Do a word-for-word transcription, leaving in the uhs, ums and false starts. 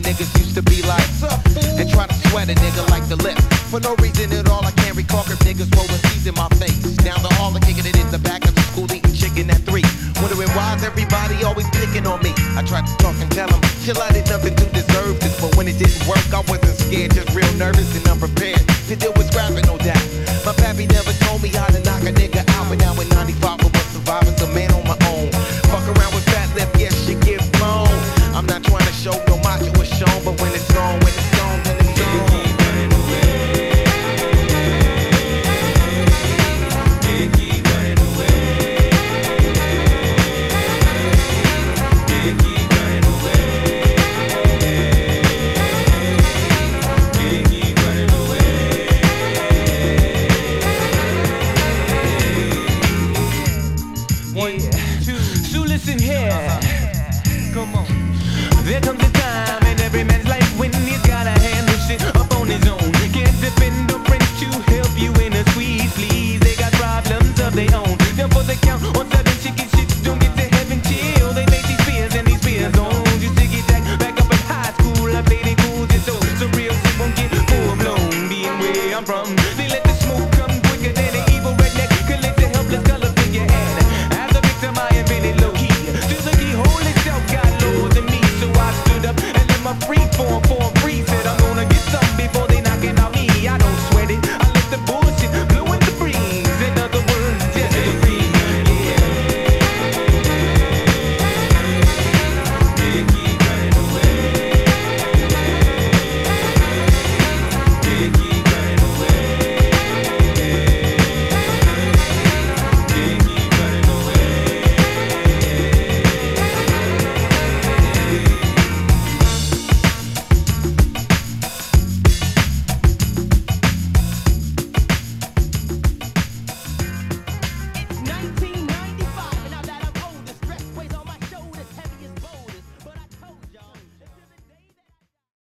niggas used to be like, and try to sweat a nigga like the lip. For no reason at all, I can't recall cause niggas rolling C's in my face. Down the hall and kicking it in the back of the school eating chicken at three. Wondering why's everybody always picking on me. I tried to talk and tell them, chill, I did nothing to deserve this. But when it didn't work, I wasn't scared, just real nervous and unprepared.